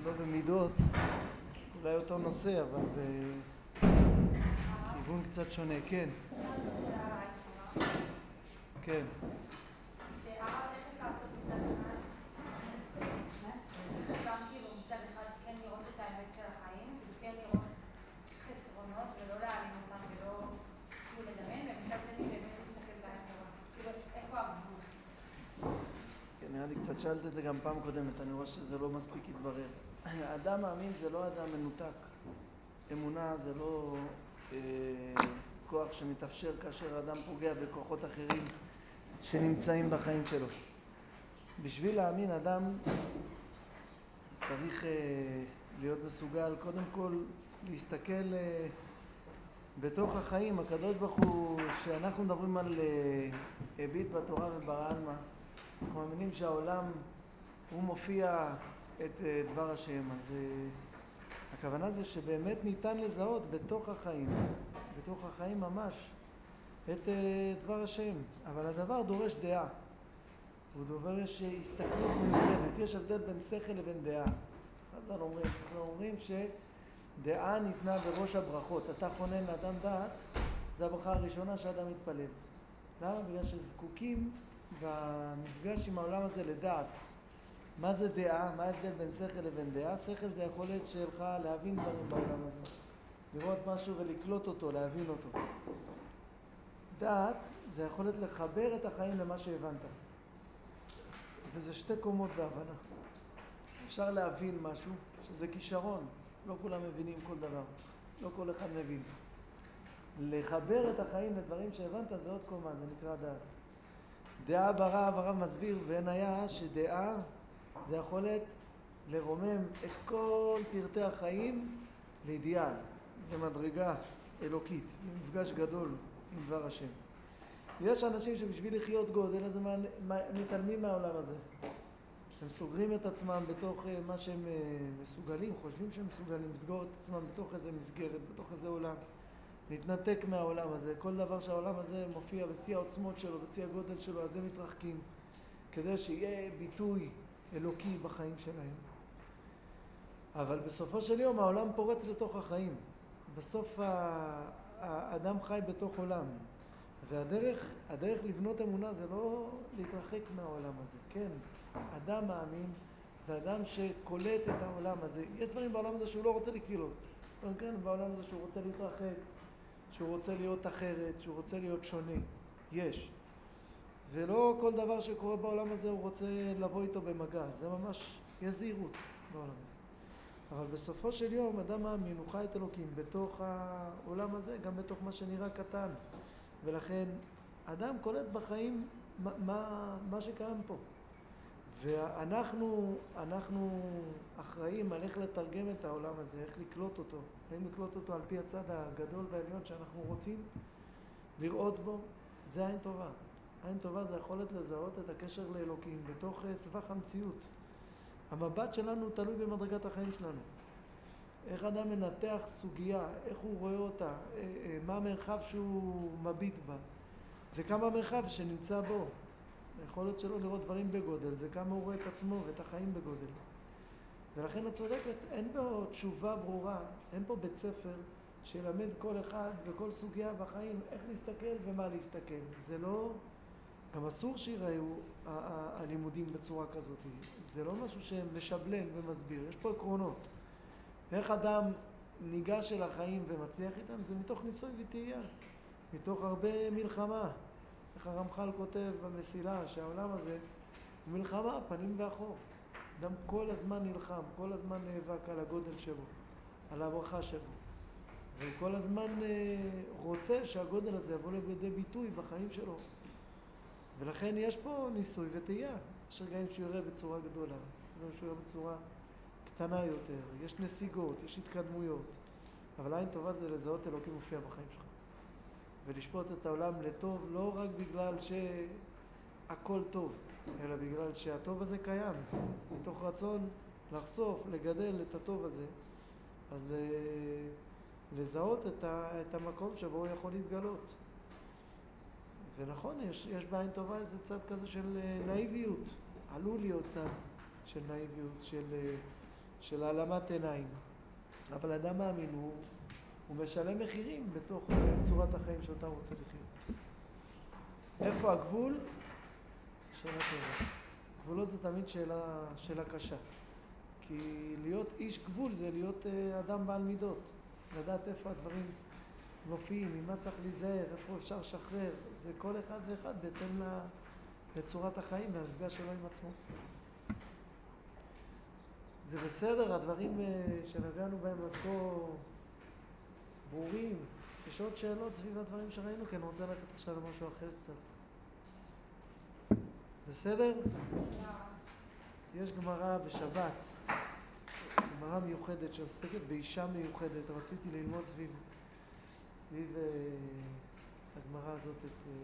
לא במידות, אולי אותו נושא, אבל בכיוון קצת שונה. כן. כן. שהרב איך אפשר לעשות מצד אחד? אפשר כאילו מצד אחד כן לראות את האמת של החיים, וכן לראות חסרונות ולא להעלים אותם ולא כאילו לדמיין, ומצד שני באמת להסתכל בעין טובה. כאילו איפה הגבול? כן, נראה לי קצת שאלת את זה גם פעם קודמת, אני רואה שזה לא מספיק התברר. האדם מאמין זה לא אדם מנותק. אמונה זה לא כוח שמתאפשר כאשר האדם פוגע בכוחות אחרים שנמצאים בחיים שלו. בשביל להאמין אדם צריך להיות מסוגל קודם כל להסתכל בתוך החיים. הקדוש ברוך הוא, שאנחנו מדברים על הביט בתורה וברא עלמא, אנחנו מאמינים שהעולם הוא מופיע את דבר השם. אז הכוונה זה שבאמת ניתן לזהות בתוך החיים ממש את דבר השם, אבל הדבר דורש דעה, הוא דורש הסתכלות מיוחדת. יש הבדל בין שכל לבין דעה. אנחנו אומרים שדעה ניתנה בראש הברכות. אתה חונן לאדם דעת, זה הברכה הראשונה שאדם מתפלל. למה? בגלל שזקוקים במפגש עם העולם הזה לדעת. מה זה דעה? מה ההבדל בין שכל לבין דעה? שכל זה יכולת שלך להבין דברים בעולם הזה, לראות משהו ולקלוט אותו, להבין אותו. דעת זה יכולת לחבר את החיים למה שהבנת, וזה שתי קומות בהבנה. אפשר להבין משהו שזה כישרון, לא כולם מבינים כל דבר, לא כל אחד מבין. לחבר את החיים לדברים שהבנת זה עוד קומה, זה נקרא דעת. דעה ברב, הרב מסביר ואין היה שדעה זה יכולת לרומם את כל פרטי החיים לאידיאל, למדרגה אלוקית, למפגש גדול עם דבר השם. יש אנשים שבשביל לחיות גודל אז הם מתעלמים מהעולם הזה, הם סוגרים את עצמם בתוך מה שהם מסוגלים, חושבים שהם מסוגלים לסגור את עצמם בתוך איזה מסגרת, בתוך איזה עולם, להתנתק מהעולם הזה. כל דבר שהעולם הזה מופיע בשיא העוצמות שלו, בשיא הגודל שלו, אז הם מתרחקים כדי שיהיה ביטוי אלוקי בחיים שלהם. אבל בסופו של יום העולם פורץ לתוך החיים. בסוף האדם חי בתוך עולם, והדרך לבנות אמונה זה לא להתרחק מהעולם הזה. כן, אדם מאמין זה אדם שקולט את העולם הזה. יש דברים בעולם הזה שהוא לא רוצה לקבילות, כן, בעולם הזה שהוא רוצה להתרחק, שהוא רוצה להיות אחרת, שהוא רוצה להיות שונה. יש. ולא כל דבר שקורה בעולם הזה הוא רוצה לבוא איתו במגע. זה ממש יזהירות בעולם הזה. אבל בסופו של יום אדם מאמין, הוא חי את אלוקים בתוך העולם הזה, גם בתוך מה שנראה קטן. ולכן אדם קולט בחיים מה שקיים פה. ואנחנו אחראים על איך לתרגם את העולם הזה, איך לקלוט אותו. האם לקלוט אותו על פי הצד הגדול והעליון שאנחנו רוצים לראות בו, זה עין טובה. עין טובה זה יכולת לזהות את הקשר לאלוקים בתוך סבך המציאות. המבט שלנו תלוי במדרגת החיים שלנו. איך אדם מנתח סוגיה, איך הוא רואה אותה, מה המרחב שהוא מביט בה. זה כמה מרחב שנמצא בו. היכולת שלו לראות דברים בגודל, זה כמה הוא רואה את עצמו ואת החיים בגודל. ולכן את צודקת, אין פה תשובה ברורה, אין פה בית ספר שילמד כל אחד וכל סוגיה בחיים איך להסתכל ומה להסתכל. זה לא, גם אסור שיראו הלימודים בצורה כזאת. זה לא משהו שמשבלל ומסביר, יש פה עקרונות. איך אדם ניגש אל החיים ומצליח איתם, זה מתוך ניסוי וטעייה, מתוך הרבה מלחמה. איך הרמח"ל כותב במסילה שהעולם הזה הוא מלחמה, פנים ואחור. אדם כל הזמן נלחם, כל הזמן נאבק על הגודל שלו, על הברכה שלו. והוא כל הזמן רוצה שהגודל הזה יבוא לידי ביטוי בחיים שלו. ולכן יש פה ניסוי וטעייה. יש רגעים שהוא יראה בצורה גדולה, רגעים שהוא יראה בצורה קטנה יותר, יש נסיגות, יש התקדמויות. אבל עין טובה זה לזהות אלוקים מופיע בחיים שלך. ולשפוט את העולם לטוב, לא רק בגלל שהכל טוב, אלא בגלל שהטוב הזה קיים. מתוך רצון לחשוף, לגדל את הטוב הזה, אז לזהות את המקום שבו הוא יכול להתגלות. ונכון, יש בעין טובה איזה צד כזה של נאיביות. עלול להיות צד של נאיביות, של העלמת עיניים. אבל אדם מאמין, הוא משלם מחירים בתוך צורת החיים שאותה הוא רוצה לחיות. איפה הגבול? שאלה טובה. גבולות זה תמיד שאלה קשה. כי להיות איש גבול זה להיות אדם בעל מידות. לדעת איפה הדברים מופיעים, ממה צריך להיזהר, איפה אפשר לשחרר. זה כל אחד ואחד בהתאם לצורת החיים והמפגש שלו עם עצמו. זה בסדר, הדברים שנגענו בהם עד כה ברורים. יש עוד שאלות סביב הדברים שראינו, כי אני רוצה ללכת עכשיו למשהו אחר קצת. בסדר? יש גמרא בשבת, גמרא מיוחדת שעוסקת באישה מיוחדת. רציתי ללמוד סביב הגמרא הזאת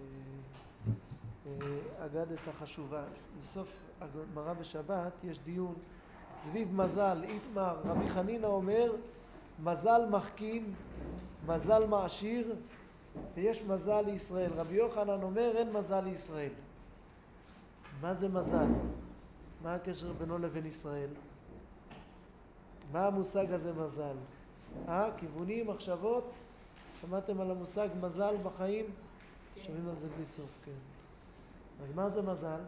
את אגדת החשובה. בסוף הגמרא בשבת יש דיון סביב מזל. איתמר, רבי חנינא אומר מזל מחכים, מזל מעשיר, ויש מזל לישראל. רבי יוחנן אומר אין מזל לישראל. מה זה מזל? מה הקשר בינו לבין ישראל? מה המושג הזה מזל? כיוונים, מחשבות? שמעתם על המושג מזל בחיים? שומעים על זה בלי סוף, כן. אז מה זה מזל?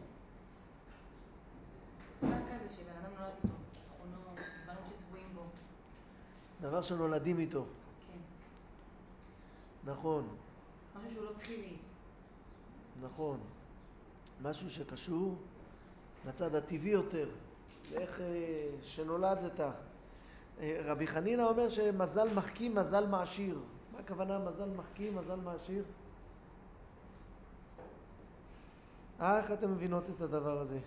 מושג כזה שבן אדם נולד איתו, תכונות, דברים שצבועים בו. דבר שנולדים איתו. כן. נכון. משהו שהוא לא בחירי. נכון. משהו שקשור לצד הטבעי יותר, לאיך שנולדת. רבי חנינא אומר שמזל מחכים, מזל מעשיר. מה הכוונה מזל מחכים, מזל מעשיר? איך אתם מבינות את הדבר הזה?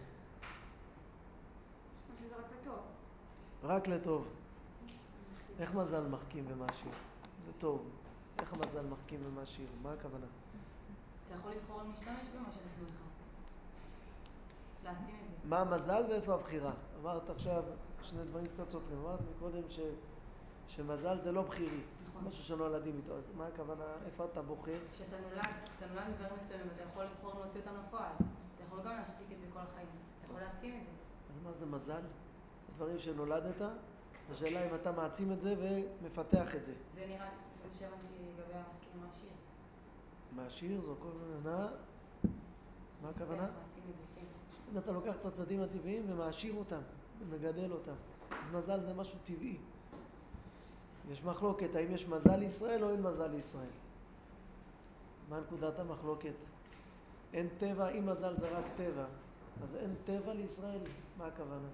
שזה רק לטוב. רק לטוב. איך מזל מחכים ומעשיר? זה טוב. איך המזל מחכים ומעשיר? מה הכוונה? אתה יכול לבחור על משתמש במה שנתנו לך. להעצים את זה. מה המזל ואיפה הבחירה? אמרת עכשיו שני דברים קצת סותרים. אמרת מקודם שמזל זה לא בחירי. נכון. משהו שנולדים איתו. אז מה הכוונה? איפה אתה בוחר? כשאתה נולד מדברים מסוימים, אתה יכול לבחור להוציא אותם לפועל. אתה יכול גם להשתיק את זה כל החיים. אתה יכול להעצים את זה. אז מה זה מזל? דברים שנולדת, השאלה אם אתה מעצים את זה ומפתח את זה. זה נראה לי, כמו שהבנתי לגבי המחכים מעשיר. מעשיר זו כל מיני, מה הכוונה? מעצים את זה, כן. אם אתה לוקח את הצדדים הטבעיים ומעשיר אותם ומגדל אותם. אז מזל זה משהו טבעי. יש מחלוקת, האם יש מזל לישראל או אין מזל לישראל? מה נקודת המחלוקת? אין טבע, אם מזל זה רק טבע, אז אין טבע לישראל? מה הכוונה?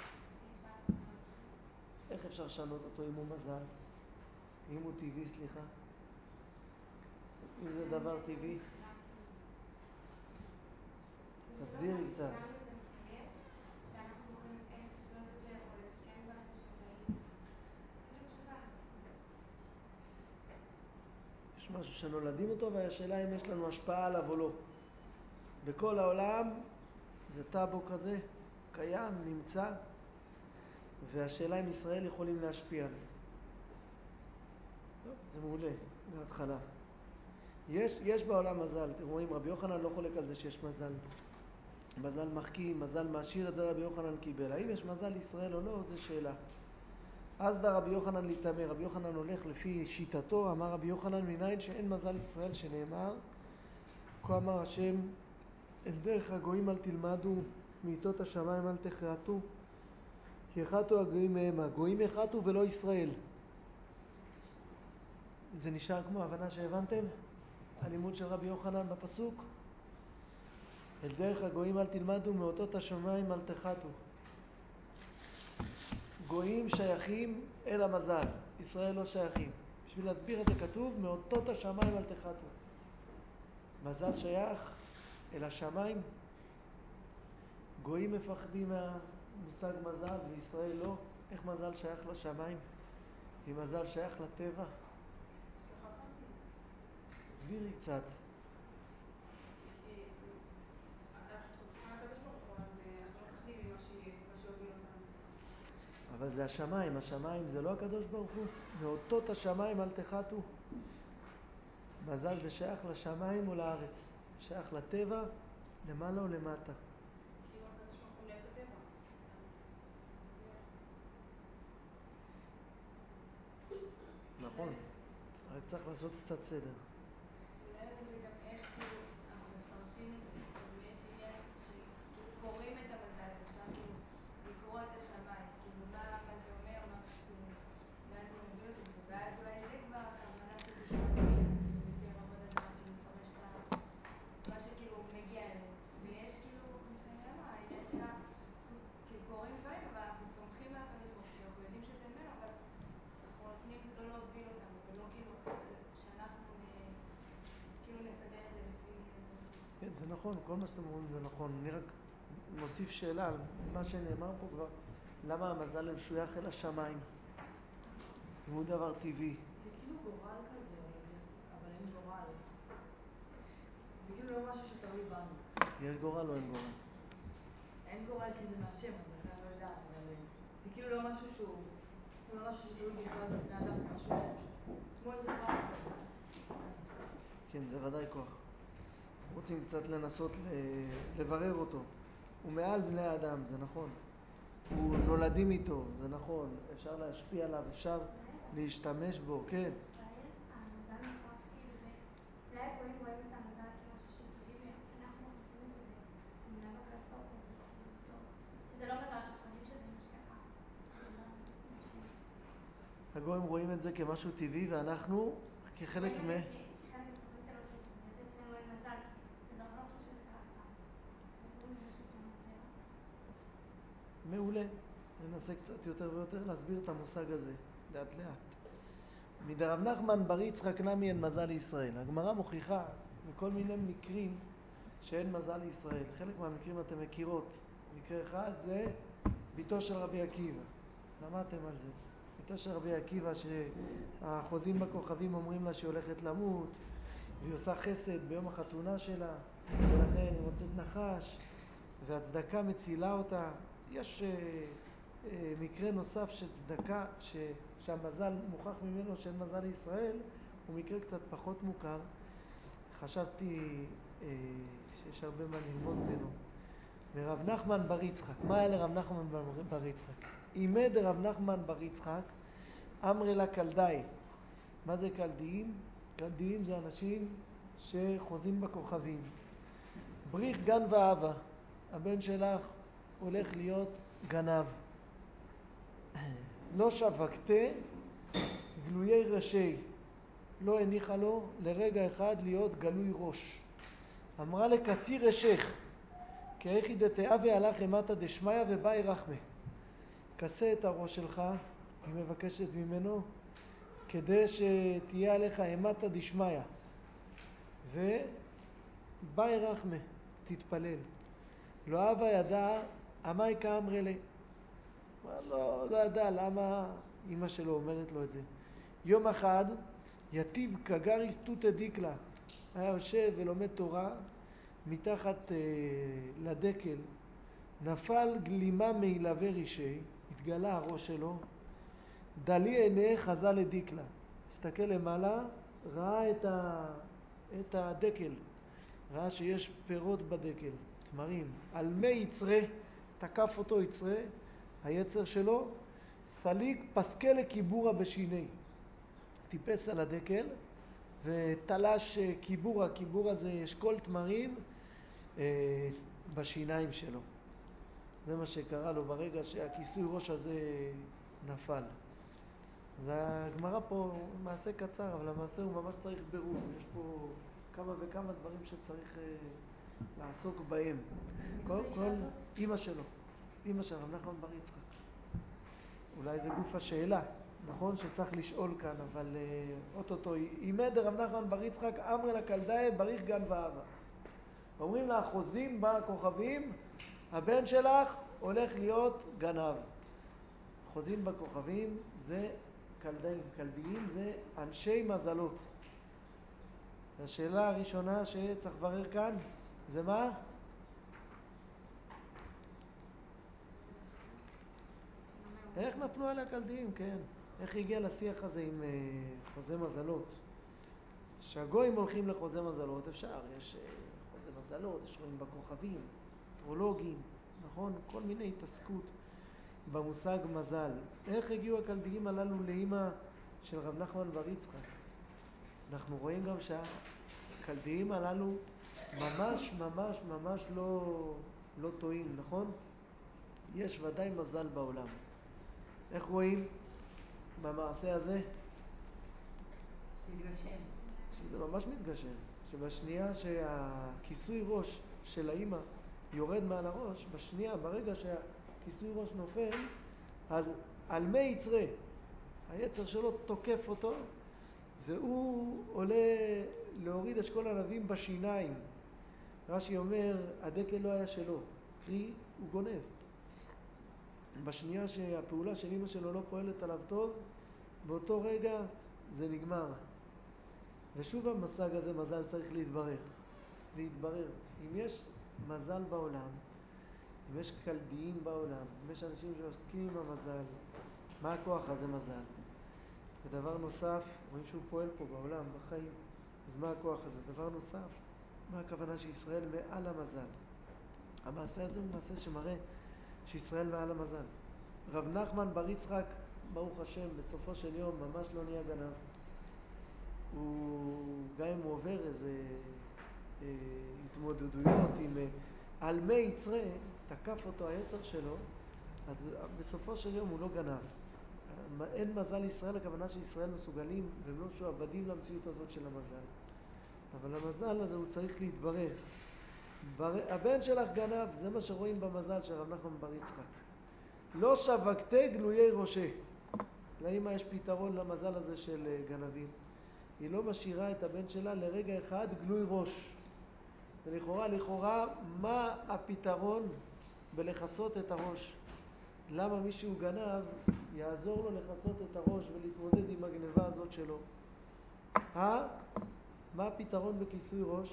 איך אפשר לשנות אותו אם הוא מזל? אם הוא טבעי, סליחה? אם זה דבר טבעי? תסבירי קצת. שאנחנו בוחרים איך לחיות את זה או לתקן דברים שטעינו. פשוט שווה. יש משהו שנולדים אותו והשאלה אם יש לנו השפעה עליו או לא. בכל העולם זה טאבו כזה, קיים, נמצא, והשאלה אם ישראל יכולים להשפיע עליו. טוב, זה מעולה, מההתחלה. יש בעולם מזל, אתם רואים, רבי יוחנן לא חולק על זה שיש מזל. מזל מחכים, מזל מעשיר, את זה רבי יוחנן קיבל. האם יש מזל לישראל או לא, זו שאלה. אז דה רבי יוחנן להתאמר, רבי יוחנן הולך לפי שיטתו, אמר רבי יוחנן מניין שאין מזל לישראל שנאמר, כה אמר השם, אל דרך הגויים אל תלמדו, מעיתות השמיים אל תחרטו, כי החטאו הגויים מהם, הגויים החטאו ולא ישראל. זה נשאר כמו הבנה שהבנתם? הלימוד של רבי יוחנן בפסוק, אל דרך הגויים אל תלמדו, מאותות השמיים אל תחטאו. גויים שייכים אל המזל, ישראל לא שייכים. בשביל להסביר את זה כתוב, מאותות השמיים אל תחטאו. מזל שייך אל השמיים. גויים מפחדים מהמושג מזל וישראל לא. איך מזל שייך לשמיים? אם מזל שייך לטבע? תסבירי קצת. אנחנו סומכים על הקדוש ברוך הוא, אז אנחנו לא מפחדים ממה שיוביל אותנו. אבל זה השמיים, השמיים זה לא הקדוש ברוך הוא? מאותות השמיים אל תחטאו. מזל זה שייך לשמיים או לארץ? שייך לטבע, למעלה או למטה? כאילו הקדוש ברוך הוא מנהל את הטבע. נכון. רק צריך לעשות קצת סדר. אולי זה גם איך כאילו אנחנו מפרשים את זה, כאילו יש עניין שכאילו קוראים את המזל, אפשר כאילו לקרוא את השמיים, כאילו מה זה אומר, מה כאילו, לאן זה מוביל אותי, ואז אולי זה כבר הכוונה שזה שמיים, כאילו לפי רמות הדבר, כאילו לפרש את מה שכאילו מגיע אלינו, ויש כאילו, כמו שאני אמרה, העניין שלה, כאילו קוראים דברים, אבל אנחנו סומכים על הקדוש ברוך הוא, אנחנו יודעים שזה ממנו, אבל אנחנו נותנים לא להוביל אותנו, ולא כאילו שאנחנו כאילו נסדר את זה לפי... כן, זה נכון, כל מה שאתם אומרים זה נכון. אני רק מוסיף שאלה על מה שנאמר פה כבר, למה המזל משוייך אל השמיים? אם הוא דבר טבעי. זה כאילו גורל כזה, אבל אין גורל. זה כאילו לא משהו שתלוי בנו. יש גורל או אין גורל? אין גורל כי זה מהשם, אז לכן אני לא יודעת, אבל זה כאילו לא משהו שהוא... זה לא משהו שתלוי בכלל בבני אדם, זה משהו כמו איזה כוח כזה. כן, זה ודאי כוח. רוצים קצת לנסות לברר אותו. הוא מעל בני האדם, זה נכון. הוא נולדים איתו, זה נכון. אפשר להשפיע עליו, אפשר להשתמש בו, כן. ישראל, המזל מוכרח כאילו, אולי הגויים רואים את המזל כמשהו שטבעי, ואנחנו מכניסים את זה במילה בקדוש ברוך הוא, שזה לא מזל שחושבים שזה משכחה. הגויים רואים את זה כמשהו טבעי, ואנחנו כחלק כחלק מתוכנית אלוקית, ובאמת אצלנו אין מזל, כי זה לא חושב שזה קרה סתם. זה קוראים לזה שזה מזל. מעולה. ננסה קצת יותר ויותר להסביר את המושג הזה, לאט לאט. מדרב נחמן בר יצחק נמי אין מזל לישראל. הגמרא מוכיחה מכל מיני מקרים שאין מזל לישראל. חלק מהמקרים אתם מכירות. מקרה אחד זה ביתו של רבי עקיבא. למדתם על זה. ביתו של רבי עקיבא שהחוזים בכוכבים אומרים לה שהיא הולכת למות, והיא עושה חסד ביום החתונה שלה, ולכן היא מוצאת נחש, והצדקה מצילה אותה. יש מקרה נוסף שצדקה, שהמזל מוכח ממנו שאין מזל לישראל, הוא מקרה קצת פחות מוכר. חשבתי שיש הרבה מה ללמוד ממנו. מרב נחמן בר יצחק. מה היה לרב נחמן בר יצחק? אימא דרב נחמן בר יצחק אמרי לה קלדאי. מה זה קלדיים? קלדיים זה אנשים שחוזים בכוכבים. בריך גן ואהבה, הבן שלך הולך להיות גנב. לא שווקתה גלויי ראשי, לא הניחה לו לרגע אחד להיות גלוי ראש. אמרה לכסיר רשך, כאיכי דתאווה הלך אמתא דשמיא ובאי רחמה. כסה את הראש שלך, היא מבקשת ממנו, כדי שתהיה עליך אמתא דשמיא, ובאי רחמה, תתפלל. לא אהבה ידע, אמי כאמרי לי. לא ידע למה אמא שלו אומרת לו את זה. יום אחד יתיב כגריס תותא דיקלה, היה יושב ולומד תורה מתחת לדקל, נפל גלימה מילווה רישי, התגלה הראש שלו, דלי עיני חזה לדיקלה, הסתכל למעלה, ראה את הדקל, ראה שיש פירות בדקל, תמרים, על מי יצרה, תקף אותו יצרה, היצר שלו, סליק פסקה לכיבורה בשיני, טיפס על הדקל ותלש כיבורה, כיבורה זה אשכול תמרים בשיניים שלו. זה מה שקרה לו ברגע שהכיסוי ראש הזה נפל. והגמרא פה מעשה קצר, אבל המעשה הוא ממש צריך בירור. יש פה כמה וכמה דברים שצריך לעסוק בהם. כל אמא שלו, אמא של רב נחמן בר יצחק. אולי זה גוף השאלה, נכון שצריך לשאול כאן, אבל אוטוטו, אימא דרב נחמן בר יצחק אמרי לה קלדאי בריך גן ואהבה. אומרים לה, חוזים בכוכבים, הבן שלך הולך להיות גנב. חוזים בכוכבים זה קלדאים, קלדיים זה אנשי מזלות. השאלה הראשונה שצריך לברר כאן זה מה? איך נפלו עליה קלדיים, כן. איך הגיע לשיח הזה עם חוזה מזלות? שהגויים הולכים לחוזה מזלות, אפשר, יש חוזה מזלות, יש רואים בכוכבים, אסטרולוגים, נכון? כל מיני התעסקות במושג מזל. איך הגיעו הקלדיים הללו לאמא של רב נחמן בר יצחק. אנחנו רואים גם שהקלדיים הללו ממש ממש ממש לא טועים, נכון? יש ודאי מזל בעולם. איך רואים במעשה הזה? מתגשם. שזה ממש מתגשם. שבשנייה שהכיסוי ראש של האמא יורד מעל הראש, בשנייה, ברגע שהכיסוי ראש נופל, אז על מי יצרה, היצר שלו תוקף אותו, והוא עולה להוריד אשכול ענבים בשיניים. רש"י אומר, הדקל לא היה שלו, קרי הוא גונב. בשנייה שהפעולה של אמא שלו לא פועלת עליו טוב, באותו רגע זה נגמר. ושוב המושג הזה, מזל, צריך להתברר. אם יש מזל בעולם, אם יש קלדיים בעולם, אם יש אנשים שעוסקים עם המזל, מה הכוח הזה מזל? ודבר נוסף, רואים שהוא פועל פה בעולם, בחיים, אז מה הכוח הזה? דבר נוסף, מה הכוונה שישראל מעל המזל? המעשה הזה הוא מעשה שמראה שישראל מעל המזל. רב נחמן בר יצחק, ברוך השם, בסופו של יום ממש לא נהיה גנב. גם אם הוא עובר איזה התמודדויות עם על מי יצרה, תקף אותו היצר שלו, אז בסופו של יום הוא לא גנב. אין מזל ישראל, הכוונה שישראל מסוגלים והם לא שועבדים למציאות הזאת של המזל. אבל המזל הזה הוא צריך להתברר. הבן שלך גנב, זה מה שרואים במזל של רב נחמן בר יצחק. לא שבקתי גלויי ראשי. לאמא יש פתרון למזל הזה של גנבים. היא לא משאירה את הבן שלה לרגע אחד גלוי ראש. ולכאורה, מה הפתרון בלחסות את הראש? למה מישהו גנב יעזור לו לחסות את הראש ולהתמודד עם הגנבה הזאת שלו? מה הפתרון בכיסוי ראש?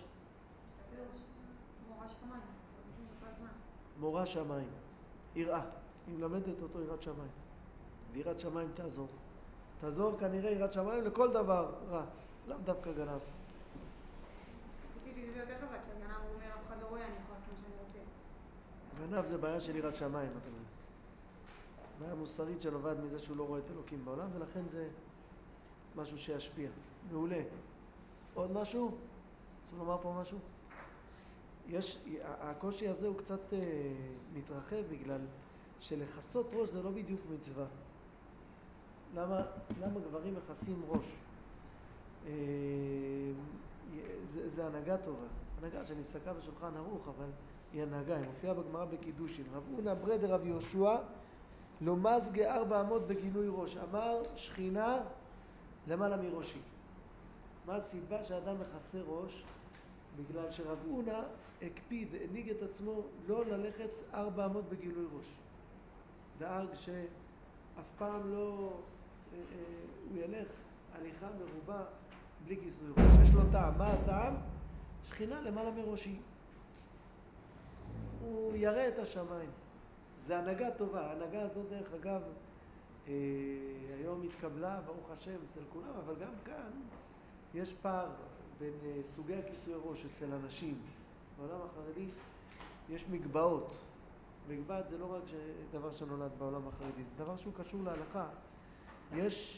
מורה שמיים. מורה שמיים. יראה. היא מלמדת אותו יראת שמיים. ויראת שמיים תעזור כנראה יראת שמיים לכל דבר רע. לאו דווקא גנב. ספציפית זה יותר חזק, כי הגנב הוא אומר, אף אחד לא רואה, אני יכול לעשות מה שאני רוצה. גנב זה בעיה של יראת שמיים, אתה אומר. בעיה מוסרית שנובעת מזה שהוא לא רואה את אלוקים בעולם, ולכן זה משהו שישפיע. מעולה. עוד משהו? רוצה לומר פה משהו? הקושי הזה הוא קצת מתרחב בגלל שלחסות ראש זה לא בדיוק מצווה. למה גברים מכסים ראש? זה הנהגה טובה. הנהגה שנפסקה בשולחן ערוך, אבל היא הנהגה. היא מופיעה בגמרא בקידושין. רב הונא ברי דרב יהושע לא מזגה 400 בגילוי ראש. אמר שכינה למעלה מראשי. מה הסיבה שאדם מכסה ראש? בגלל שרב הונא הקפיד, הנהיג את עצמו לא ללכת 400 בגילוי ראש. דאג שאף פעם לא הוא ילך הליכה מרובה בלי כיסוי ראש. יש לו טעם. מה הטעם? שכינה למעלה מראשי. הוא יראה את השמיים. זה הנהגה טובה. ההנהגה הזאת דרך אגב היום התקבלה ברוך השם אצל כולם, אבל גם כאן יש פער בין סוגי הכיסוי ראש אצל אנשים. בעולם החרדי יש מגבעות. מגבעת זה לא רק דבר שנולד בעולם החרדי, זה דבר שהוא קשור להלכה. יש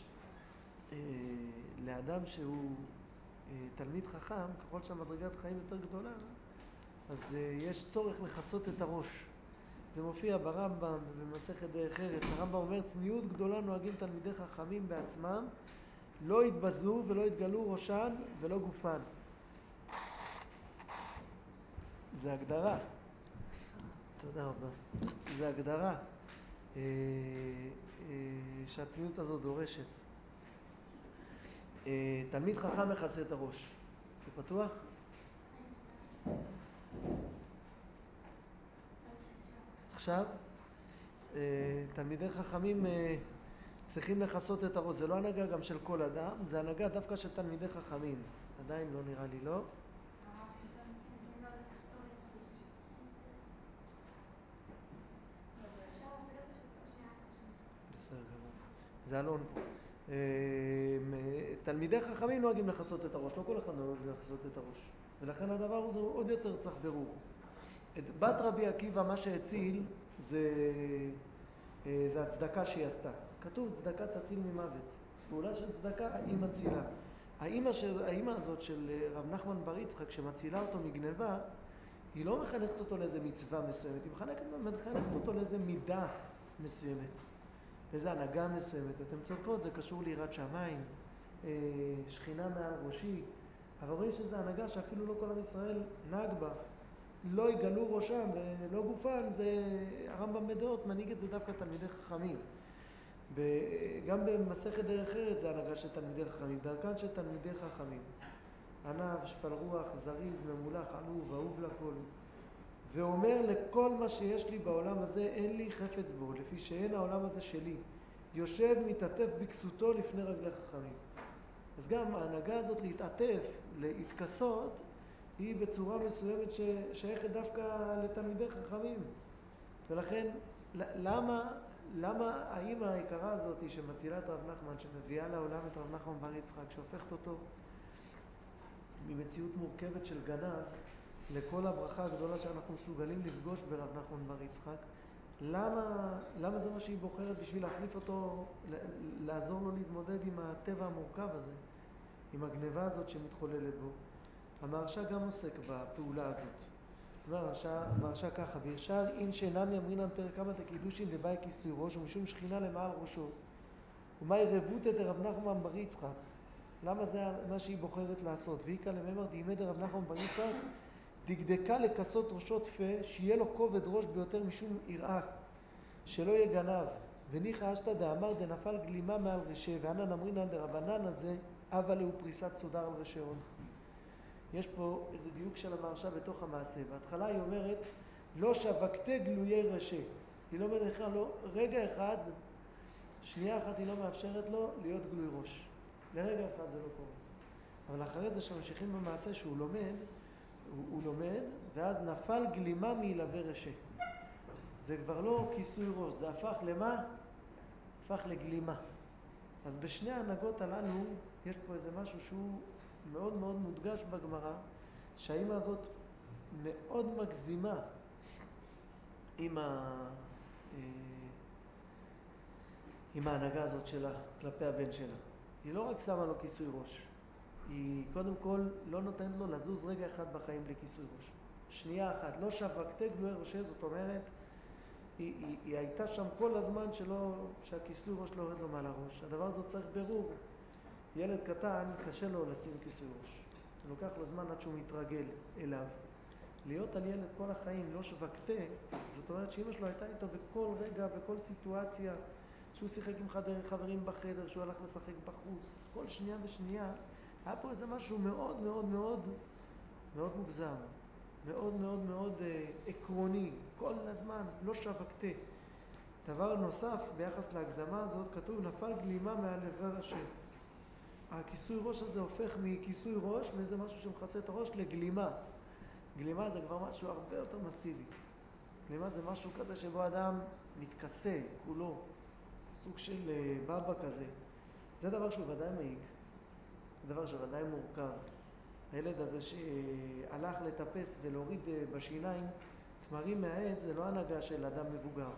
לאדם שהוא תלמיד חכם, ככל שהמדרגת חיים יותר גדולה, אז יש צורך לחסות את הראש. זה מופיע ברמב"ם ובמסכת דרך ארץ. הרמב"ם אומר, צניעות גדולה נוהגים תלמידי חכמים בעצמם, לא יתבזו ולא יתגלו ראשן ולא גופן. זה הגדרה. תודה רבה. זה הגדרה שהצניעות הזאת דורשת. תלמיד חכם מכסה את הראש. זה פתוח? עכשיו, תלמידי חכמים צריכים לחסות את הראש. זה לא הנהגה גם של כל אדם, זה הנהגה דווקא של תלמידי חכמים. עדיין לא נראה לי, לא? זה אלון פה. תלמידי חכמים נוהגים לחסות את הראש, לא כל אחד נוהג לחסות את הראש. ולכן הדבר הזה עוד יותר צריך ברור. את בת רבי עקיבא מה שהציל זה הצדקה שהיא עשתה. כתוב צדקה תציל ממוות. פעולה של צדקה היא מצילה. האמא הזאת של רב נחמן בר יצחק שמצילה אותו מגניבה, היא לא מחנכת אותו לאיזה מצווה מסוימת, היא מחנכת אותו לאיזה מידה מסוימת, לאיזה הנהגה מסוימת. אתם צודקות, זה קשור ליראת שמיים, שכינה מעל ראשי, אבל רואים שזו הנהגה שאפילו לא כל עם ישראל נהג בה. לא יגלו ראשם ולא גופן, זה הרמב"ם בדעות מנהיג את זה דווקא תלמידי חכמים. גם במסכת דרך ארץ זה הנהגה של תלמידי חכמים, דרכן של תלמידי חכמים. ענב, שפל רוח, זריז, ממולח, עלוב, אהוב לכל. ואומר לכל מה שיש לי בעולם הזה אין לי חפץ בו, לפי שאין העולם הזה שלי. יושב מתעטף בכסותו לפני רגלי חכמים. אז גם ההנהגה הזאת להתעטף, להתכסות, היא בצורה מסוימת ששייכת דווקא לתלמידי חכמים. ולכן, למה האמא היקרה הזאת שמצילה את רב נחמן, שמביאה לעולם את רב נחמן בר יצחק, שהופכת אותו ממציאות מורכבת של גנב לכל הברכה הגדולה שאנחנו מסוגלים לפגוש ברב נחמן בר יצחק, למה זה מה שהיא בוחרת בשביל להחליף אותו, לעזור לו להתמודד עם הטבע המורכב הזה, עם הגניבה הזאת שמתחוללת בו? המהרש"א גם עוסק בפעולה הזאת. המהרש"א ככה, וישר אין שאינם ימרינן פרק כמה תקידושין דבאי כיסוי ראש ומשום שכינה למעל ראשו. ומאי רבות את רב נחמן בר יצחק? למה זה מה שהיא בוחרת לעשות? ויקה לממר דימי דרב נחמן בר יצחק דקדקה לכסות ראשו תפה, שיהיה לו כובד ראש ביותר משום יראה, שלא יהיה גנב. וניחא אשתא דאמר דנפל גלימה מעל רשע, ואנא נמרינן דרבנן הזה, אבל הוא פריסת סודר על רשעון. יש פה איזה דיוק של המהרש"א בתוך המעשה. בהתחלה היא אומרת, לא שבקתי גלויי רשע. היא לא אומרת לך, לא, רגע אחד, שנייה אחת היא לא מאפשרת לו להיות גלוי ראש. לרגע אחד זה לא קורה. אבל אחרי זה שממשיכים במעשה שהוא לומד, הוא לומד, ואז נפל גלימה מילווה רשע. זה כבר לא כיסוי ראש, זה הפך למה? הפך לגלימה. אז בשני ההנהגות הללו יש פה איזה משהו שהוא מאוד מאוד מודגש בגמרא, שהאמא הזאת מאוד מגזימה עם ההנהגה הזאת שלה כלפי הבן שלה. היא לא רק שמה לו כיסוי ראש, היא קודם כל לא נותנת לו לזוז רגע אחד בחיים בלי כיסוי ראש. שנייה אחת, לא שבקתי גלויי ראשי, זאת אומרת, היא הייתה שם כל הזמן שהכיסוי ראש לא יורד לו מעל הראש. הדבר הזה צריך ברור. ילד קטן, קשה לו לשים כיסוי ראש. זה לוקח לו זמן עד שהוא מתרגל אליו. להיות על ילד כל החיים, לא שבקתי, זאת אומרת שאמא שלו הייתה איתו בכל רגע, בכל סיטואציה, שהוא שיחק עם חברים בחדר, שהוא הלך לשחק בחוץ, כל שנייה ושנייה, היה פה איזה משהו מאוד מאוד מאוד מאוד מוגזם, מאוד מאוד מאוד עקרוני, כל הזמן, לא שבקתי. דבר נוסף, ביחס להגזמה הזאת, כתוב, נפל גלימה מעבר השם. הכיסוי ראש הזה הופך מכיסוי ראש, מאיזה משהו שמכסה את הראש, לגלימה. גלימה זה כבר משהו הרבה יותר מסיבי. גלימה זה משהו כזה שבו אדם מתכסה כולו, סוג של בבא כזה. זה דבר שהוא ודאי מעיק, זה דבר שוודאי מורכב. הילד הזה שהלך לטפס ולהוריד בשיניים תמרים מהעץ, זה לא הנהגה של אדם מבוגר.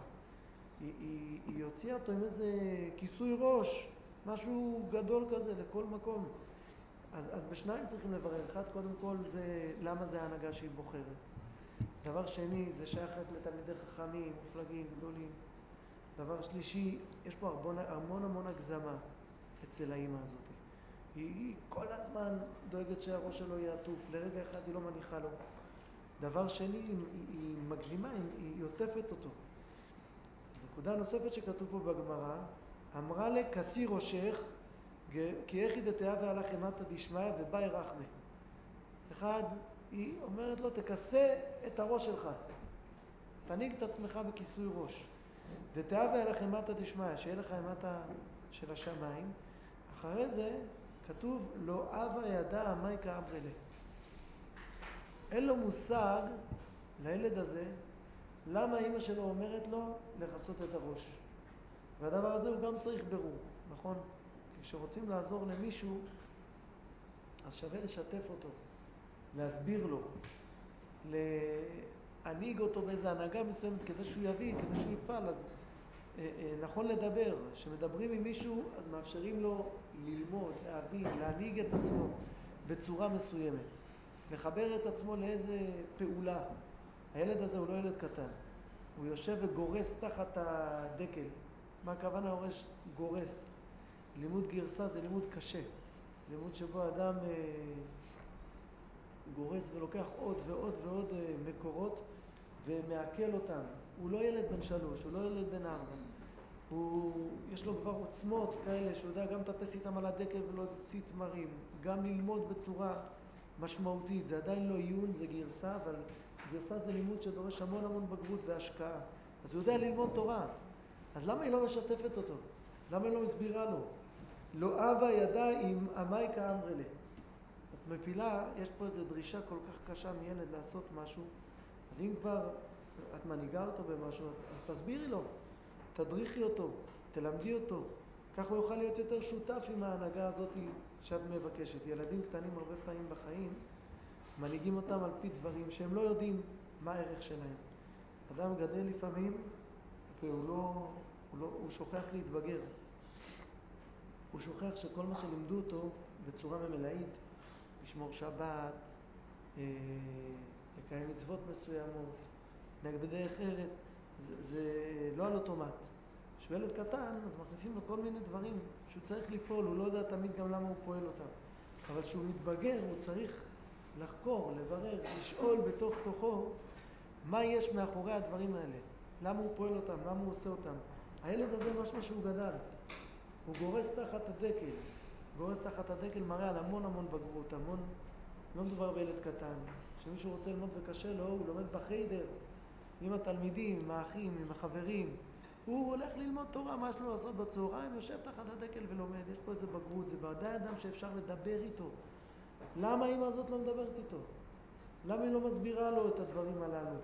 היא הוציאה אותו עם איזה כיסוי ראש, משהו גדול כזה לכל מקום. אז בשניים צריכים לברר. אחד, קודם כל, זה למה זה ההנהגה שהיא בוחרת. דבר שני, זה שייך רק לתלמידי חכמים, מופלגים, גדולים. דבר שלישי, יש פה המון הגזמה אצל האמא הזאת. היא כל הזמן דואגת שהראש שלו יהיה עטוף, לרגע אחד היא לא מניחה לו. דבר שני, היא מגזימה, היא עוטפת אותו. נקודה נוספת שכתוב פה בגמרא, אמרה לה, כסי ראשך, כי איך ידתיה והלך אימתא דשמיא ובאי רחמה. אחד, היא אומרת לו, תכסה את הראש שלך. תניג את עצמך בכיסוי ראש. דתיה והלך אימתא דשמיא, שיהיה לך אימתא של השמיים. אחרי זה כתוב, לא אבא ידע מי כאמרי לה. אין לו מושג לילד הזה, למה אמא שלו אומרת לו לחסות את הראש. והדבר הזה הוא גם צריך ברור, נכון? כי כשרוצים לעזור למישהו, אז שווה לשתף אותו, להסביר לו, להנהיג אותו באיזו הנהגה מסוימת כדי שהוא יביא, כדי שהוא יפעל. אז נכון לדבר. כשמדברים עם מישהו, אז מאפשרים לו ללמוד, להבין, להנהיג את עצמו בצורה מסוימת. לחבר את עצמו לאיזה פעולה. הילד הזה הוא לא ילד קטן. הוא יושב וגורס תחת הדקל. מה הכוונה גורס? לימוד גרסה זה לימוד קשה. לימוד שבו אדם גורס ולוקח עוד ועוד ועוד מקורות ומעכל אותם. הוא לא ילד בן 3, הוא לא ילד בן 4. יש לו כבר עוצמות כאלה שהוא יודע גם לטפס איתם על הדקל ולהוציא תמרים, גם ללמוד בצורה משמעותית. זה עדיין לא עיון, זה גרסה, אבל גרסה זה לימוד שדורש המון המון בגרות והשקעה. אז הוא יודע ללמוד תורה. אז למה היא לא משתפת אותו? למה היא לא מסבירה לו? לא אבא ידע עם עמי כאמרלה. את מפילה, יש פה איזו דרישה כל כך קשה מילד לעשות משהו. אז אם כבר את מנהיגה אותו במשהו, אז תסבירי לו. תדריכי אותו, תלמדי אותו. כך הוא יוכל להיות יותר שותף עם ההנהגה הזאת שאת מבקשת. ילדים קטנים הרבה פעמים בחיים מנהיגים אותם על פי דברים שהם לא יודעים מה הערך שלהם. אדם גדל לפעמים הוא שוכח להתבגר. הוא שוכח שכל מה שלימדו אותו בצורה ממלאית, לשמור שבת, לקיים מצוות מסוימות, נהג בדרך ארץ, זה לא על אוטומט. כשהוא ילד קטן, אז מכניסים לו כל מיני דברים שהוא צריך לפעול, הוא לא יודע תמיד גם למה הוא פועל אותם. אבל כשהוא מתבגר, הוא צריך לחקור, לברר, לשאול בתוך תוכו מה יש מאחורי הדברים האלה. למה הוא פועל אותם, למה הוא עושה אותם. הילד הזה משמע שהוא גדל. הוא גורס תחת הדקל. גורס תחת הדקל מראה על המון המון בגרות, המון. לא מדובר בילד קטן. כשמישהו רוצה ללמוד וקשה לו, הוא לומד בחיידר, עם התלמידים, עם האחים, עם החברים. הוא הולך ללמוד תורה, מה יש לו לעשות בצהריים, יושב תחת הדקל ולומד. יש פה איזה בגרות, זה ודאי אדם שאפשר לדבר איתו. למה האמא הזאת לא מדברת איתו? למה היא לא מסבירה לו את הדברים הללו?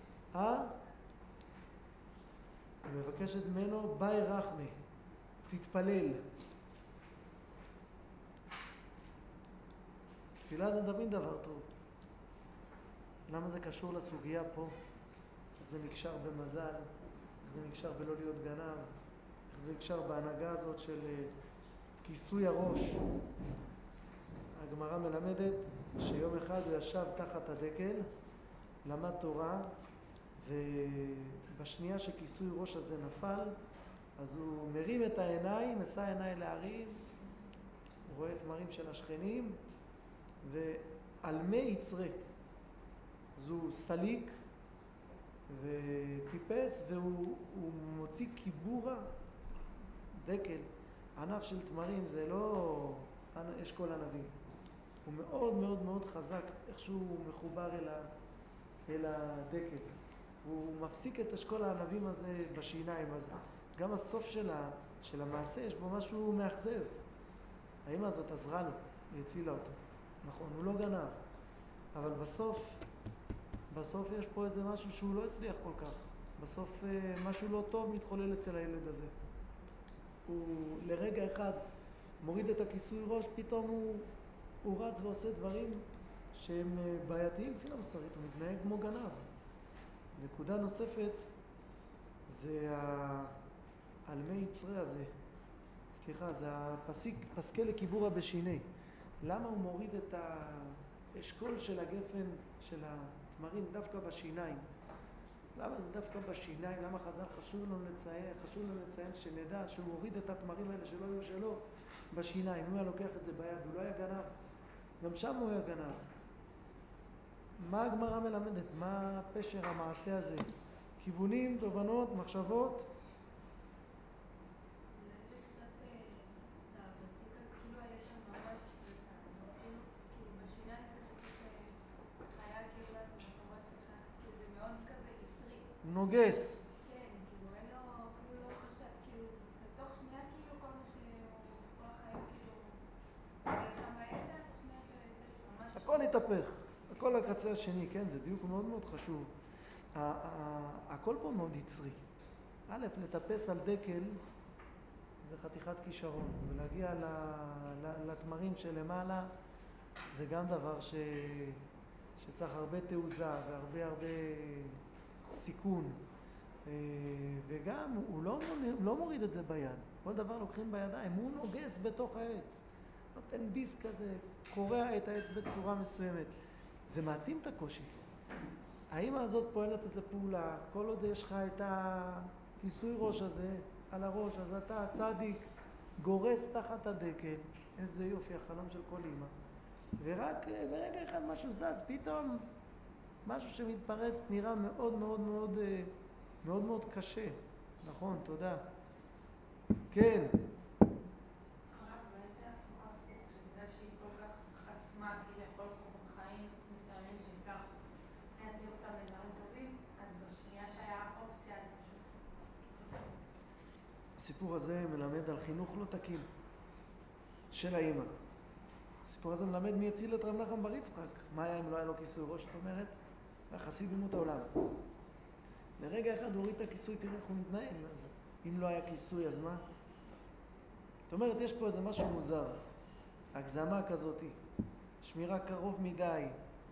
היא מבקשת ממנו, ביי רחמי, תתפלל. תפילה זה תמיד דבר טוב. למה זה קשור לסוגיה פה? איך זה נקשר במזל, איך זה נקשר בלא להיות גנב, איך זה נקשר בהנהגה הזאת של כיסוי הראש. הגמרא מלמדת שיום אחד הוא ישב תחת הדקל, למד תורה, ובשנייה שכיסוי ראש הזה נפל, אז הוא מרים את העיניים, מסע עיניים להרים, הוא רואה תמרים של השכנים, ועל מי יצרה. אז הוא סליק וטיפס, והוא מוציא קיבורה, דקל, ענף של תמרים, זה לא אשכול ענבים. הוא מאוד מאוד מאוד חזק, איכשהו מחובר אל הדקל. הוא מפסיק את אשכול הענבים הזה בשיניים, אז גם הסוף של המעשה יש בו משהו מאכזב. האמא הזאת עזרה לו, היא הצילה אותו. נכון, הוא לא גנב, אבל בסוף יש פה איזה משהו שהוא לא הצליח כל כך. בסוף משהו לא טוב מתחולל אצל הילד הזה. הוא לרגע אחד מוריד את הכיסוי ראש, פתאום הוא רץ ועושה דברים שהם בעייתיים מבחינה מוסרית, הוא מתנהג כמו גנב. נקודה נוספת זה על מי יצרה הזה. סליחה, זה פסקי לקיבורה בשיני. למה הוא מוריד את האשכול של הגפן של התמרים דווקא בשיניים? למה זה דווקא בשיניים? למה חז"ל חשוב לנו לציין שנדע שהוא הוריד את התמרים האלה שלא היו שלו בשיניים? הוא היה לוקח את זה ביד, הוא לא היה גנב. גם שם הוא היה גנב. מה הגמרא מלמדת? מה פשר המעשה הזה? כיוונים, תובנות, מחשבות? זה קצת תאוותי, כאילו היה שם ממש שליטה, כאילו בשיניים כזה שחיה כאילו התורה שלך, כאילו זה מאוד כזה יצרי. נוגס. כן, כאילו אין לו, אפילו לא חשב, כאילו בתוך שנייה כאילו כל מה שהוא, כל החיים כאילו, נלחם בעצם, תוך שנייה זה ממש... הכל התהפך, הכל הקצה השני, כן, זה דיוק מאוד מאוד חשוב. הכל פה מאוד יצרי. א', לטפס על דקל זה חתיכת כישרון, ולהגיע לתמרים שלמעלה זה גם דבר שצריך הרבה תעוזה והרבה סיכון. וגם הוא לא מוריד את זה ביד. כל דבר לוקחים בידיים, הוא נוגס בתוך העץ. נותן ביס כזה, קורע את העץ בצורה מסוימת. זה מעצים את הקושי. האמא הזאת פועלת איזו פעולה, כל עוד יש לך את הכיסוי ראש הזה על הראש, אז אתה צדיק, גורס תחת הדקל. איזה יופי, החלום של כל אמא. ורק ברגע אחד משהו זז, פתאום משהו שמתפרץ נראה מאוד מאוד מאוד מאוד מאוד קשה. נכון, תודה. כן. הרב, אולי זה הפוך הפוך, שבגלל שהיא כל כך חסמה כביכול כוחות חיים מסוימים שאפשר להציל אותם לדברים טובים, אז בשנייה שהיה אופציה זה פשוט... הסיפור הזה מלמד על חינוך לא תקין של האמא. הסיפור הזה מלמד מי הציל את רב נחמן בר יצחק. מה היה אם לא היה לו כיסוי ראש? זאת אומרת, החסיד דמות העולם. לרגע אחד הוא הוריד את הכיסוי, תראה איך הוא מתנהל. אם לא היה כיסוי, אז מה? זאת אומרת, יש פה איזה משהו מוזר. הגזמה כזאת, שמירה קרוב מדי,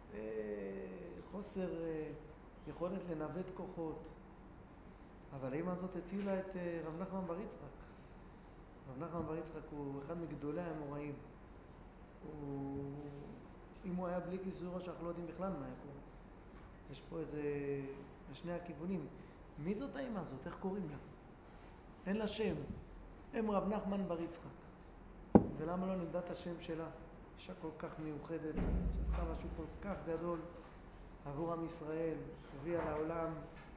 חוסר יכולת לנווט כוחות. אבל האמא הזאת הצילה את רב נחמן בר יצחק. רב נחמן בר יצחק הוא אחד מגדולי האמוראים. אם הוא היה בלי כיסוי ראש, אנחנו לא יודעים בכלל מה היה קורה. יש פה איזה, לשני הכיוונים. מי זאת האמא הזאת? איך קוראים לה? אין לה שם. אם רב נחמן בר יצחק. ולמה לא נדע את השם שלה? אישה כל כך מיוחדת, שעשתה משהו כל כך גדול עבור עם ישראל, הביאה לעולם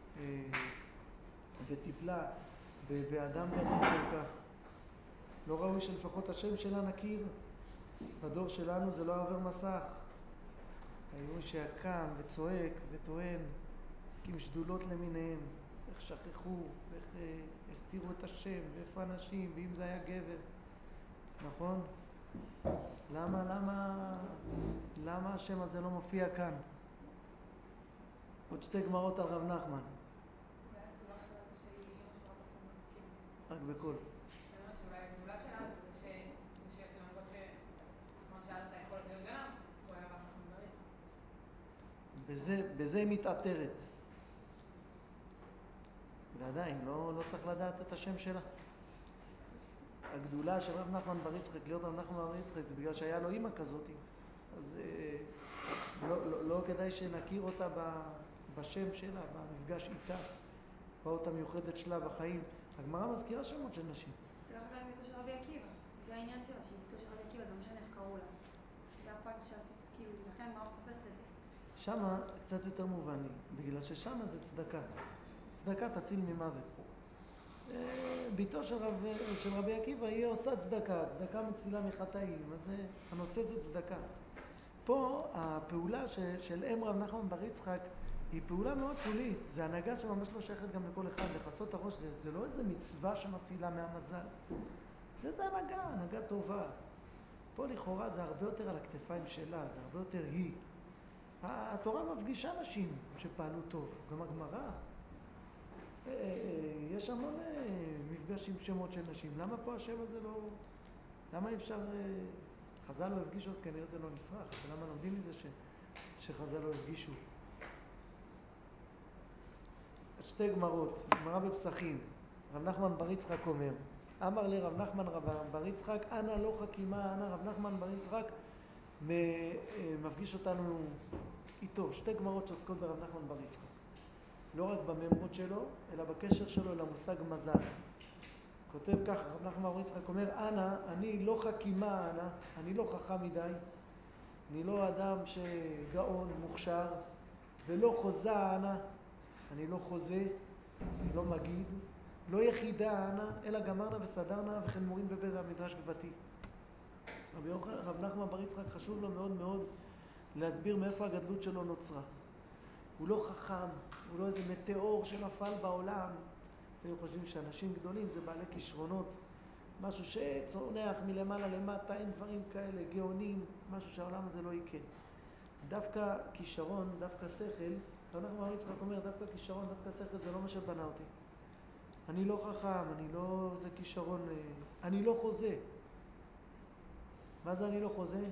וטיפלה באדם גדול כל כך. לא ראוי שלפחות השם שלה נכיר? בדור שלנו זה לא עובר מסך. היו שקם וצועק וטוען, עם שדולות למיניהם, איך שכחו, ואיך הסתירו את השם, ואיפה אנשים, ואם זה היה גבר. נכון? למה השם הזה לא מופיע כאן? עוד שתי גמרות על רב נחמן. והתשובה שלה זה שהיא אמא של רב נחמן בר יצחק. רק בקול. אני אומרת שאולי הגדולה שלנו זה למרות כמו שאלת יכול להיות גנב, הוא היה רב נחמן בר יצחק. בזה היא מתעטרת. ועדיין, לא צריך לדעת את השם שלה. הגדולה של רב נחמן בר יצחק, להיות רב נחמן בר יצחק, זה בגלל שהיה לו אמא כזאת. אז לא כדאי שנכיר אותה בשם שלה, במפגש איתה, באות המיוחדת שלה בחיים. הגמרא מזכירה שמות של נשים. זה ככה גם ביתו של רבי עקיבא. זה העניין שלה, שהיא ביתו של רבי עקיבא, זה לא משנה איך קראו לה. זה הפעם כאילו, לכן הגמרא מספרת את זה. שמה קצת יותר מובן לי, בגלל ששמה זה צדקה. צדקה תציל ממוות. ביתו של רבי עקיבא היא עושה צדקה, צדקה מצילה מחטאים, אז הנושא זה צדקה. פה הפעולה של אם רב נחמן בר יצחק היא פעולה מאוד שולית, זה הנהגה שממש לא שייכת גם לכל אחד, לחסות הראש, זה לא איזה מצווה שמצילה מהמזל, זה הנהגה טובה. פה לכאורה זה הרבה יותר על הכתפיים שלה, זה הרבה יותר היא. התורה מפגישה נשים שפעלו טוב, גם הגמרא. יש המון מפגש עם שמות של נשים. למה פה השם הזה לא... למה אפשר... חז"ל לא הפגישו, אז כנראה זה לא נצרך. למה לומדים מזה שחז"ל לא הפגישו? שתי גמרות. גמרא בפסחים. רב נחמן בר יצחק אומר, אמר לרב נחמן בר יצחק, אנא לא חכימה, אנא רב נחמן בר יצחק מפגיש אותנו איתו. שתי גמרות שעוסקות ברב נחמן בר יצחק. לא רק בממרות שלו, אלא בקשר שלו למושג מזל. כותב כך, רב נחמן בר יצחק אומר, אני לא חכימה, אני לא חכם מדי, אני לא אדם שגאון, מוכשר, ולא חוזה, אני לא חוזה, אני לא מגיד, לא יחידה, אלא גמרנה וסדרנה וכן מורים בבית המדרש גבתי. רב נחמן בר יצחק חשוב לו מאוד מאוד להסביר מאיפה הגדלות שלו נוצרה. הוא לא חכם, הוא לא איזה מטאור שנפל בעולם. היו חושבים שאנשים גדולים זה בעלי כישרונות, משהו שצונח מלמעלה למטה, אין דברים כאלה, גאונים, משהו שהעולם הזה לא יקן. דווקא כישרון, דווקא שכל, רב נחמן בר יצחק אומר, דווקא כישרון, דווקא שכל זה לא מה שבנה אותי. אני לא חכם, אני לא, זה כישרון, אני לא חוזה. מה זה אני לא חוזה?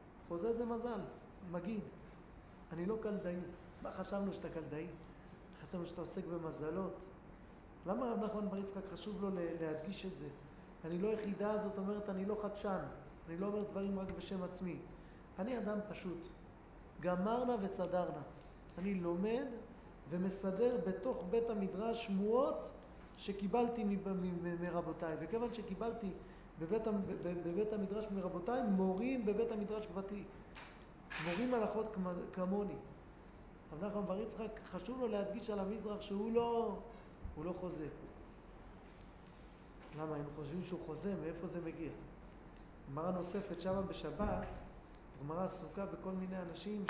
חוזה זה מזל, מגיד. אני לא קלדאי. מה חשבנו שאתה קלדאי? מסוים שאתה עוסק במזלות. למה רב נחמן בר יצחק חשוב לו להדגיש את זה? אני לא יחידה, זאת אומרת, אני לא חדשן. אני לא אומר דברים רק בשם עצמי. אני אדם פשוט. גמרנה וסדרנה. אני לומד ומסדר בתוך בית המדרש שמועות שקיבלתי מרבותיי. וכיוון שקיבלתי בבית המדרש מרבותיי, מורים בבית המדרש ותיק. מורים הלכות כמוני. רב נחמן בר יצחק חשוב לו להדגיש על המזרח שהוא לא חוזה. למה? הם חושבים שהוא חוזה, מאיפה זה מגיע? גמרא נוספת שמה בשבת, גמרא עסוקה בכל מיני אנשים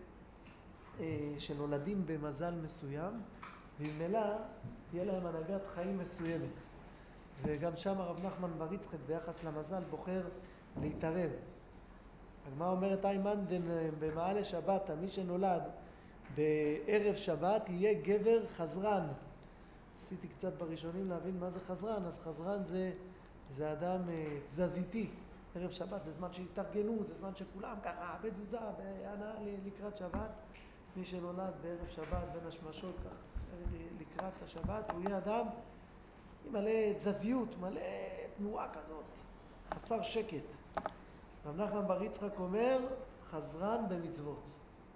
שנולדים במזל מסוים, וממילא תהיה להם הנהגת חיים מסוימת. וגם שם רב נחמן בר יצחק ביחס למזל בוחר להתערב. הגמרא אומרת איימן במעלה שבת, מי שנולד בערב שבת יהיה גבר חזרן. עשיתי קצת בראשונים להבין מה זה חזרן. אז חזרן זה אדם תזזיתי. ערב שבת זה זמן של התארגנות, זה זמן שכולם ככה בתזוזה בהנאה לקראת שבת. מי שנולד בערב שבת בין השמשות כך לקראת השבת הוא יהיה אדם עם מלא תזזיות, מלא תנועה כזאת, חסר שקט. רב נחמן בר יצחק אומר חזרן במצוות.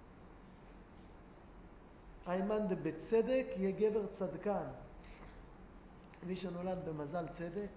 איימן בצדק יהיה גבר צדקן. מי שנולד במזל צדק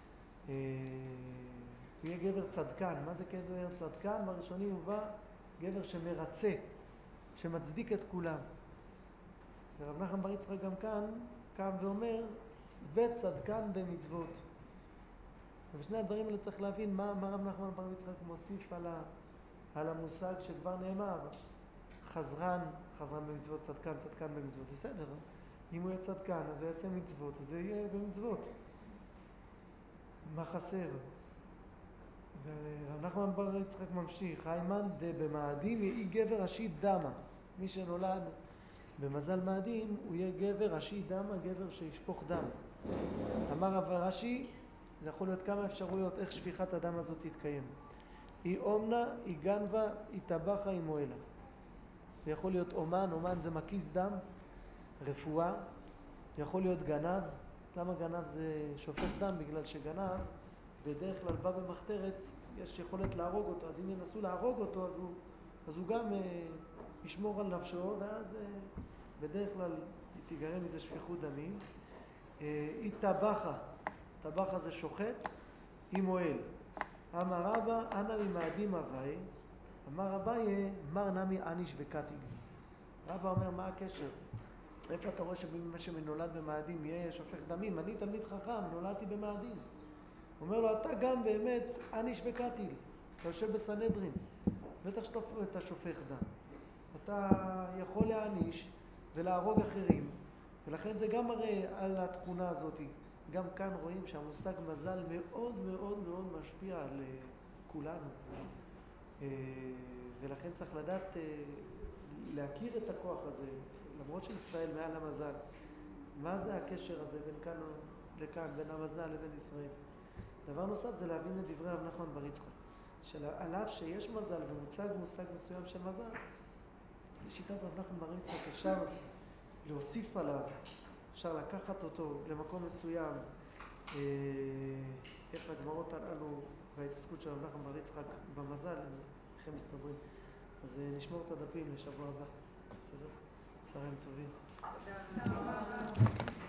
יהיה גבר צדקן. מה זה גבר צדקן? בראשונים הובא גבר שמרצה, שמצדיק את כולם. ורב נחמן בר יצחק גם כאן קם ואומר וצדקן במצוות. ובשני הדברים האלה צריך להבין מה רב נחמן בר יצחק מוסיף על המושג שכבר נאמר. חזרן במצוות, צדקן במצוות. בסדר, אם הוא יהיה צדקן אז הוא יעשה מצוות, אז זה יהיה במצוות. מה חסר? ורב נחמן בר יצחק ממשיך, איימן במאדים יהיה גבר ראשי דמה. מי שנולד במזל מאדים הוא יהיה גבר ראשי דמה, גבר שישפוך דם. אמר רב רש"י, זה יכול להיות כמה אפשרויות איך שפיכת הדם הזאת תתקיים. היא אומנה, היא גנבה, היא טבחה, היא מועלה. זה יכול להיות אומן זה מקיס דם, רפואה. יכול להיות גנב. למה גנב זה שופך דם? בגלל שגנב בדרך כלל בא במחתרת, יש יכולת להרוג אותו, אז אם ינסו להרוג אותו אז הוא גם ישמור על נפשו, ואז בדרך כלל תיגרם מזה שפיכות דמים. היא טבחה זה שוחט, היא מועל. אמר רבא אנא ממאדים אביי, אמר אביי מר נמי אניש וקטיג. רבא אומר מה הקשר? איפה אתה רואה שמי שמנולד במאדים יהיה שופך דמים? אני תלמיד חכם, נולדתי במאדים. אומר לו אתה גם באמת אניש וקטיג, אתה יושב בסנהדרין, בטח שאתה שופך דם. אתה יכול להעניש ולהרוג אחרים, ולכן זה גם מראה על התכונה הזאת. גם כאן רואים שהמושג מזל מאוד מאוד מאוד משפיע על כולנו, ולכן צריך לדעת להכיר את הכוח הזה, למרות שישראל מעל המזל. מה זה הקשר הזה בין כאן לכאן, בין המזל לבין ישראל? דבר נוסף זה להבין את דברי רב נחמן בר יצחק, שעל אף שיש מזל ומוצג מושג מסוים של מזל, לשיטת רב נחמן בר יצחק אפשר להוסיף עליו, אפשר לקחת אותו למקום מסוים. איך הגמרות הללו וההתעסקות של רב נחמן בר יצחק במזל, איך הם מסתדרים. אז נשמור את הדפים לשבוע הבא. בסדר? צהריים טובים.